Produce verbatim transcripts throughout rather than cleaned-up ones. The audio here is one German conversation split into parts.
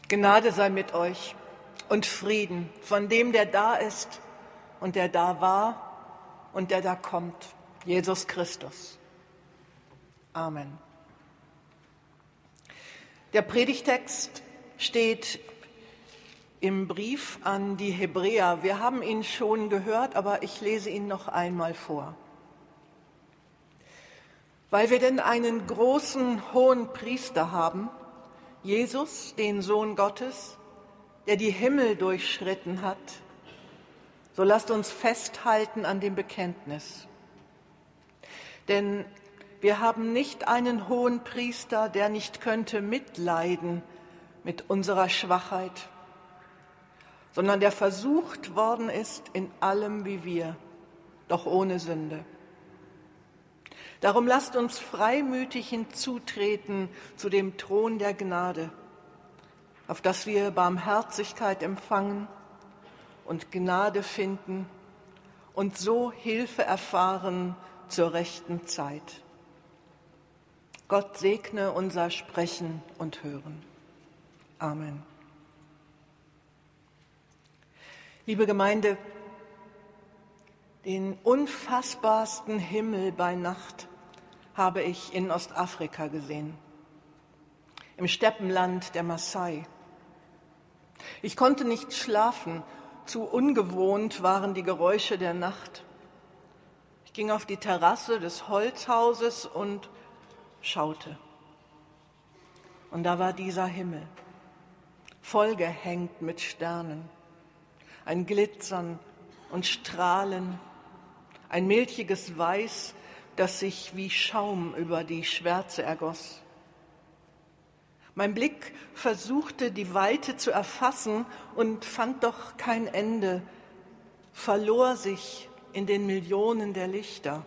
Gnade sei mit euch und Frieden von dem, der da ist und der da war und der da kommt, Jesus Christus. Amen. Der Predigtext steht im Brief an die Hebräer. Wir haben ihn schon gehört, aber ich lese ihn noch einmal vor. Weil wir denn einen großen hohen Priester haben, Jesus, den Sohn Gottes, der die Himmel durchschritten hat, so lasst uns festhalten an dem Bekenntnis. Denn wir haben nicht einen hohen Priester, der nicht könnte mitleiden mit unserer Schwachheit, sondern der versucht worden ist in allem wie wir, doch ohne Sünde. Darum lasst uns freimütig hinzutreten zu dem Thron der Gnade, auf dass wir Barmherzigkeit empfangen und Gnade finden und so Hilfe erfahren zur rechten Zeit. Gott segne unser Sprechen und Hören. Amen. Liebe Gemeinde, den unfassbarsten Himmel bei Nacht habe ich in Ostafrika gesehen, im Steppenland der Maasai. Ich konnte nicht schlafen, zu ungewohnt waren die Geräusche der Nacht. Ich ging auf die Terrasse des Holzhauses und schaute. Und da war dieser Himmel, vollgehängt mit Sternen, ein Glitzern und Strahlen, ein milchiges Weiß, das sich wie Schaum über die Schwärze ergoss. Mein Blick versuchte, die Weite zu erfassen und fand doch kein Ende, verlor sich in den Millionen der Lichter.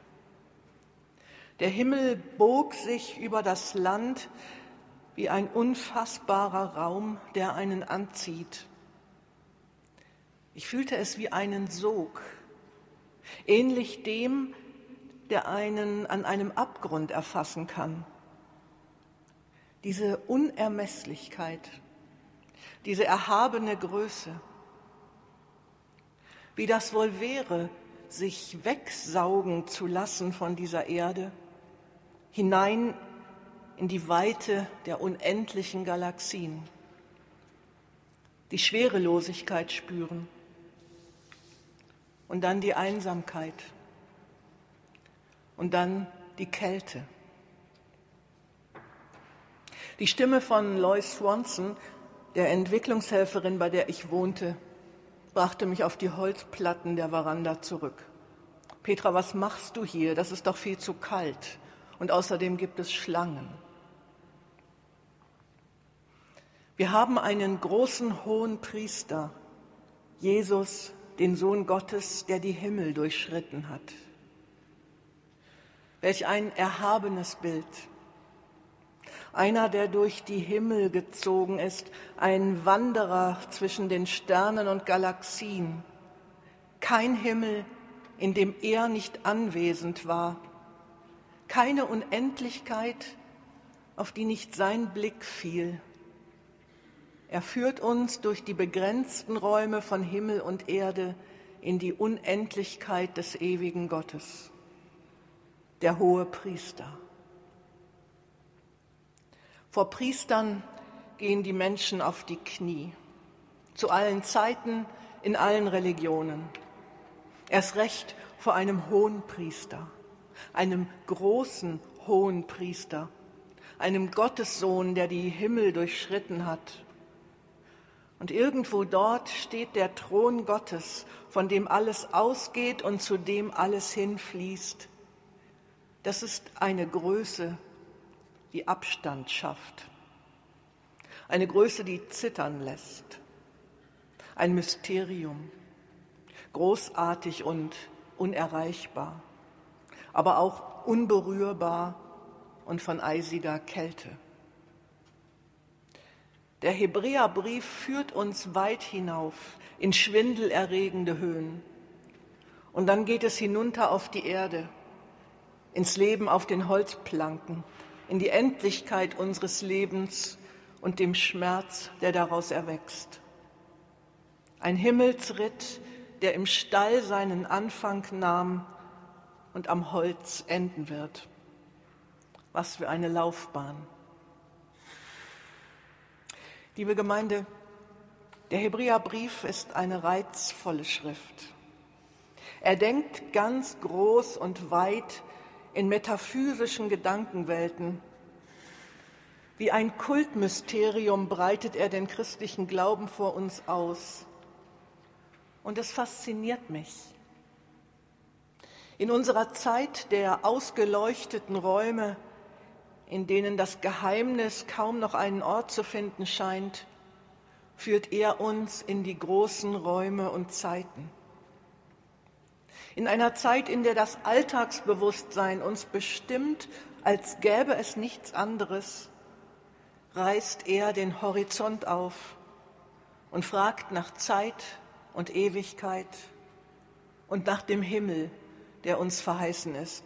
Der Himmel bog sich über das Land wie ein unfassbarer Raum, der einen anzieht. Ich fühlte es wie einen Sog, ähnlich dem, der einen an einem Abgrund erfassen kann. Diese Unermesslichkeit, diese erhabene Größe. Wie das wohl wäre, sich wegsaugen zu lassen von dieser Erde, hinein in die Weite der unendlichen Galaxien. Die Schwerelosigkeit spüren und dann die Einsamkeit. Und dann die Kälte. Die Stimme von Lois Swanson, der Entwicklungshelferin, bei der ich wohnte, brachte mich auf die Holzplatten der Veranda zurück. Petra, was machst du hier? Das ist doch viel zu kalt. Und außerdem gibt es Schlangen. Wir haben einen großen hohen Priester, Jesus, den Sohn Gottes, der die Himmel durchschritten hat. Welch ein erhabenes Bild. Einer, der durch die Himmel gezogen ist, ein Wanderer zwischen den Sternen und Galaxien. Kein Himmel, in dem er nicht anwesend war. Keine Unendlichkeit, auf die nicht sein Blick fiel. Er führt uns durch die begrenzten Räume von Himmel und Erde in die Unendlichkeit des ewigen Gottes. Der hohe Priester. Vor Priestern gehen die Menschen auf die Knie, zu allen Zeiten, in allen Religionen. Erst recht vor einem hohen Priester, einem großen hohen Priester, einem Gottessohn, der die Himmel durchschritten hat. Und irgendwo dort steht der Thron Gottes, von dem alles ausgeht und zu dem alles hinfließt. Das ist eine Größe, die Abstand schafft. Eine Größe, die zittern lässt. Ein Mysterium, großartig und unerreichbar, aber auch unberührbar und von eisiger Kälte. Der Hebräerbrief führt uns weit hinauf in schwindelerregende Höhen. Und dann geht es hinunter auf die Erde, ins Leben auf den Holzplanken, in die Endlichkeit unseres Lebens und dem Schmerz, der daraus erwächst. Ein Himmelsritt, der im Stall seinen Anfang nahm und am Holz enden wird. Was für eine Laufbahn. Liebe Gemeinde, der Hebräerbrief ist eine reizvolle Schrift. Er denkt ganz groß und weit in metaphysischen Gedankenwelten. Wie ein Kultmysterium breitet er den christlichen Glauben vor uns aus. Und es fasziniert mich. In unserer Zeit der ausgeleuchteten Räume, in denen das Geheimnis kaum noch einen Ort zu finden scheint, führt er uns in die großen Räume und Zeiten. In einer Zeit, in der das Alltagsbewusstsein uns bestimmt, als gäbe es nichts anderes, reißt er den Horizont auf und fragt nach Zeit und Ewigkeit und nach dem Himmel, der uns verheißen ist.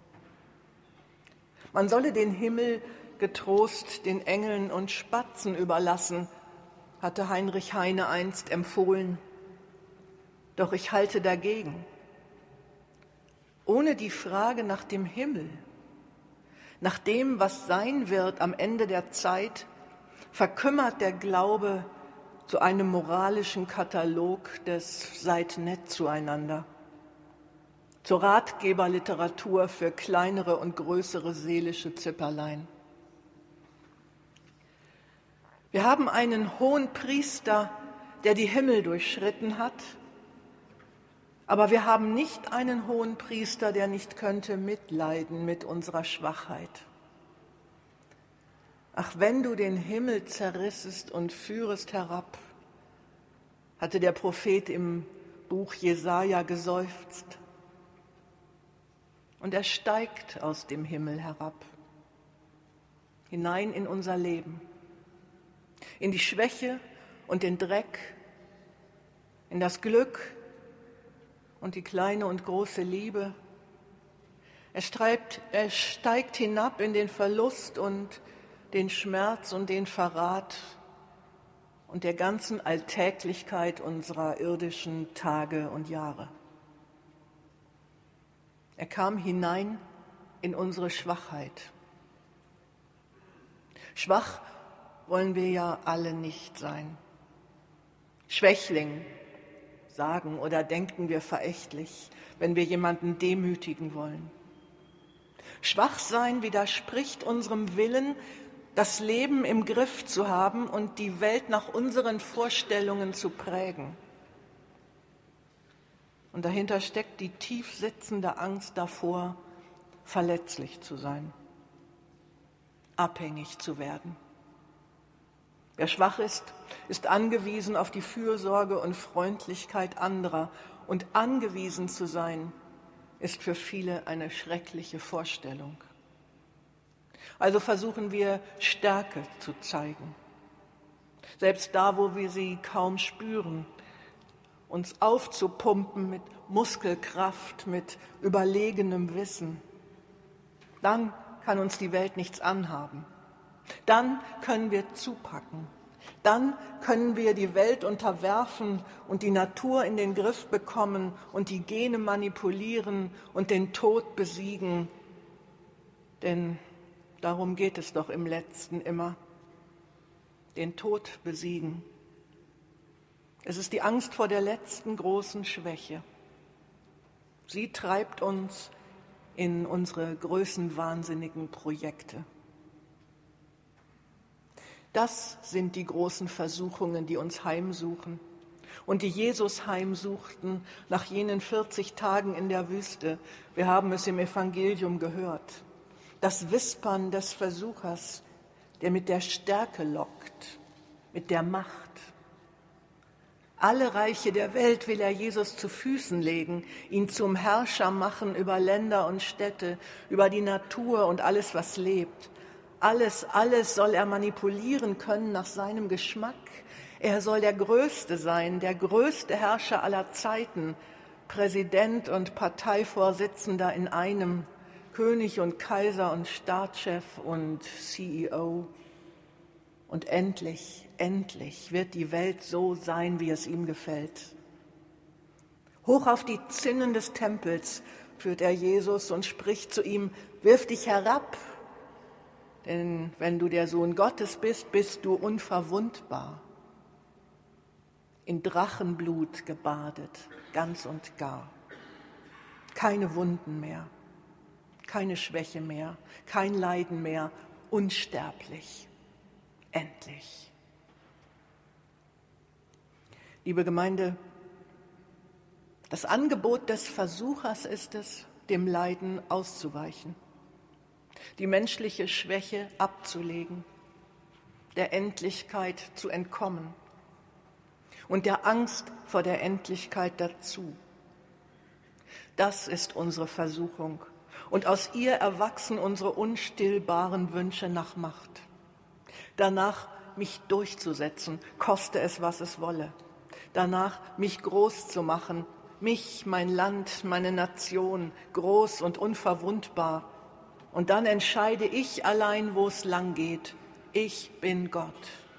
Man solle den Himmel getrost den Engeln und Spatzen überlassen, hatte Heinrich Heine einst empfohlen. Doch ich halte dagegen. Ohne die Frage nach dem Himmel, nach dem, was sein wird am Ende der Zeit, verkümmert der Glaube zu einem moralischen Katalog des Seid nett zueinander, zur Ratgeberliteratur für kleinere und größere seelische Zipperlein. Wir haben einen hohen Priester, der die Himmel durchschritten hat, aber wir haben nicht einen hohen Priester, der nicht könnte mitleiden mit unserer Schwachheit. Ach, wenn du den Himmel zerrissest und führest herab, hatte der Prophet im Buch Jesaja geseufzt. Und er steigt aus dem Himmel herab, hinein in unser Leben, in die Schwäche und den Dreck, in das Glück und die kleine und große Liebe. Er steigt, er steigt hinab in den Verlust und den Schmerz und den Verrat und der ganzen Alltäglichkeit unserer irdischen Tage und Jahre. Er kam hinein in unsere Schwachheit. Schwach wollen wir ja alle nicht sein. Schwächling sagen oder denken wir verächtlich, wenn wir jemanden demütigen wollen. Schwachsein widerspricht unserem Willen, das Leben im Griff zu haben und die Welt nach unseren Vorstellungen zu prägen. Und dahinter steckt die tief sitzende Angst davor, verletzlich zu sein, abhängig zu werden. Wer schwach ist, ist angewiesen auf die Fürsorge und Freundlichkeit anderer. Und angewiesen zu sein, ist für viele eine schreckliche Vorstellung. Also versuchen wir, Stärke zu zeigen. Selbst da, wo wir sie kaum spüren, uns aufzupumpen mit Muskelkraft, mit überlegenem Wissen. Dann kann uns die Welt nichts anhaben. Dann können wir zupacken. Dann können wir die Welt unterwerfen und die Natur in den Griff bekommen und die Gene manipulieren und den Tod besiegen. Denn darum geht es doch im Letzten immer. Den Tod besiegen. Es ist die Angst vor der letzten großen Schwäche. Sie treibt uns in unsere größenwahnsinnigen Projekte. Das sind die großen Versuchungen, die uns heimsuchen und die Jesus heimsuchten nach jenen vierzig Tagen in der Wüste. Wir haben es im Evangelium gehört. Das Wispern des Versuchers, der mit der Stärke lockt, mit der Macht. Alle Reiche der Welt will er Jesus zu Füßen legen, ihn zum Herrscher machen über Länder und Städte, über die Natur und alles, was lebt. Alles, alles soll er manipulieren können nach seinem Geschmack. Er soll der Größte sein, der größte Herrscher aller Zeiten, Präsident und Parteivorsitzender in einem, König und Kaiser und Staatschef und C E O. Und endlich, endlich wird die Welt so sein, wie es ihm gefällt. Hoch auf die Zinnen des Tempels führt er Jesus und spricht zu ihm: Wirf dich herab, denn wenn du der Sohn Gottes bist, bist du unverwundbar. In Drachenblut gebadet, ganz und gar. Keine Wunden mehr, keine Schwäche mehr, kein Leiden mehr, unsterblich. Endlich. Liebe Gemeinde, das Angebot des Versuchers ist es, dem Leiden auszuweichen, die menschliche Schwäche abzulegen, der Endlichkeit zu entkommen und der Angst vor der Endlichkeit dazu. Das ist unsere Versuchung und aus ihr erwachsen unsere unstillbaren Wünsche nach Macht. Danach mich durchzusetzen, koste es, was es wolle. Danach mich groß zu machen, mich, mein Land, meine Nation, groß und unverwundbar. Und dann entscheide ich allein, wo es lang geht. Ich bin Gott.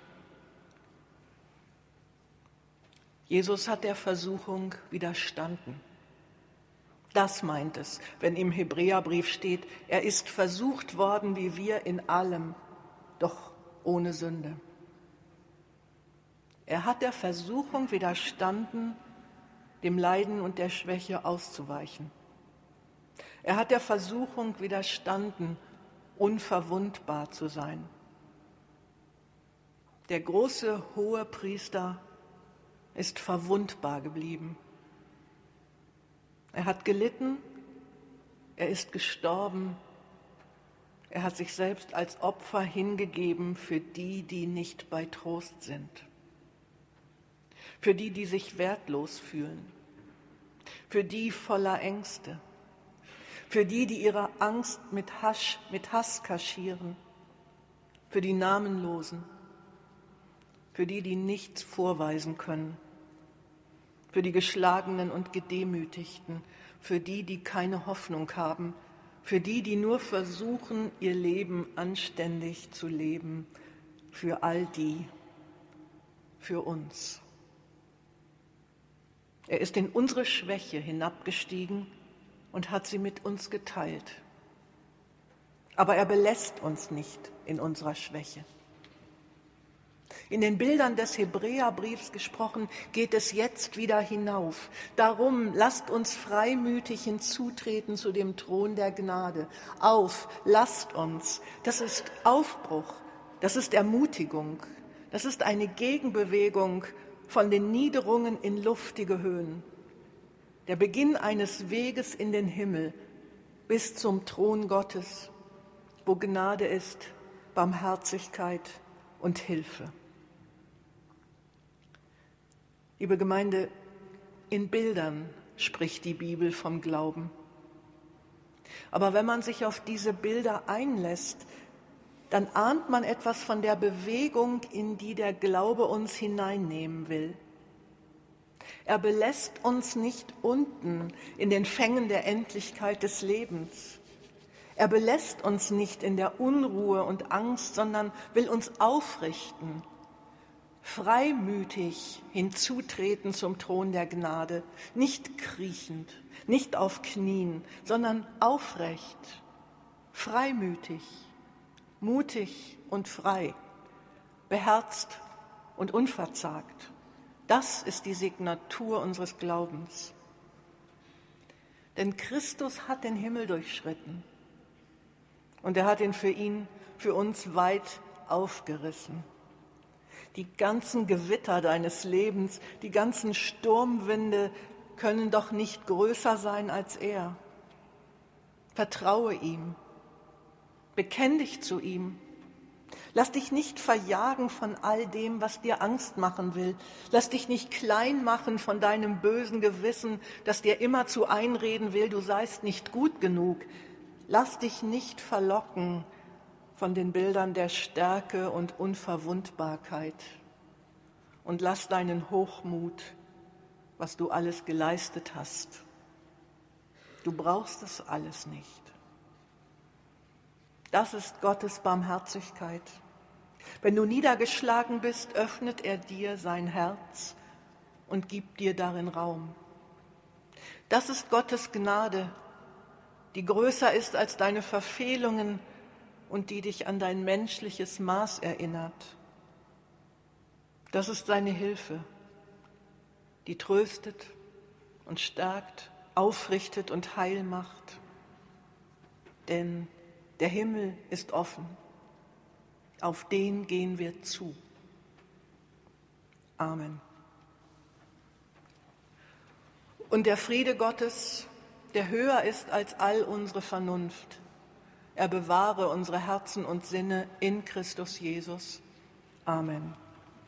Jesus hat der Versuchung widerstanden. Das meint es, wenn im Hebräerbrief steht, er ist versucht worden wie wir in allem, doch ohne Sünde. Er hat der Versuchung widerstanden, dem Leiden und der Schwäche auszuweichen. Er hat der Versuchung widerstanden, unverwundbar zu sein. Der große hohe Priester ist verwundbar geblieben. Er hat gelitten, er ist gestorben, er hat sich selbst als Opfer hingegeben für die, die nicht bei Trost sind, für die, die sich wertlos fühlen, für die voller Ängste, für die, die ihre Angst mit Hasch, mit Hass kaschieren, für die Namenlosen, für die, die nichts vorweisen können, für die Geschlagenen und Gedemütigten, für die, die keine Hoffnung haben, für die, die nur versuchen, ihr Leben anständig zu leben, für all die, für uns. Er ist in unsere Schwäche hinabgestiegen und hat sie mit uns geteilt. Aber er belässt uns nicht in unserer Schwäche. In den Bildern des Hebräerbriefs gesprochen, geht es jetzt wieder hinauf. Darum lasst uns freimütig hinzutreten zu dem Thron der Gnade. Auf, lasst uns. Das ist Aufbruch, das ist Ermutigung, das ist eine Gegenbewegung von den Niederungen in luftige Höhen. Der Beginn eines Weges in den Himmel bis zum Thron Gottes, wo Gnade ist, Barmherzigkeit und Hilfe. Liebe Gemeinde, in Bildern spricht die Bibel vom Glauben. Aber wenn man sich auf diese Bilder einlässt, dann ahnt man etwas von der Bewegung, in die der Glaube uns hineinnehmen will. Er belässt uns nicht unten in den Fängen der Endlichkeit des Lebens. Er belässt uns nicht in der Unruhe und Angst, sondern will uns aufrichten, freimütig hinzutreten zum Thron der Gnade, nicht kriechend, nicht auf Knien, sondern aufrecht, freimütig, mutig und frei, beherzt und unverzagt. Das ist die Signatur unseres Glaubens. Denn Christus hat den Himmel durchschritten und er hat ihn für ihn, für uns weit aufgerissen. Die ganzen Gewitter deines Lebens, die ganzen Sturmwinde können doch nicht größer sein als er. Vertraue ihm, bekenn dich zu ihm. Lass dich nicht verjagen von all dem, was dir Angst machen will. Lass dich nicht klein machen von deinem bösen Gewissen, das dir immerzu einreden will, du seist nicht gut genug. Lass dich nicht verlocken von den Bildern der Stärke und Unverwundbarkeit. Und lass deinen Hochmut, was du alles geleistet hast. Du brauchst es alles nicht. Das ist Gottes Barmherzigkeit. Wenn du niedergeschlagen bist, öffnet er dir sein Herz und gibt dir darin Raum. Das ist Gottes Gnade, die größer ist als deine Verfehlungen und die dich an dein menschliches Maß erinnert. Das ist seine Hilfe, die tröstet und stärkt, aufrichtet und heil macht. Denn der Himmel ist offen, auf den gehen wir zu. Amen. Und der Friede Gottes, der höher ist als all unsere Vernunft, er bewahre unsere Herzen und Sinne in Christus Jesus. Amen.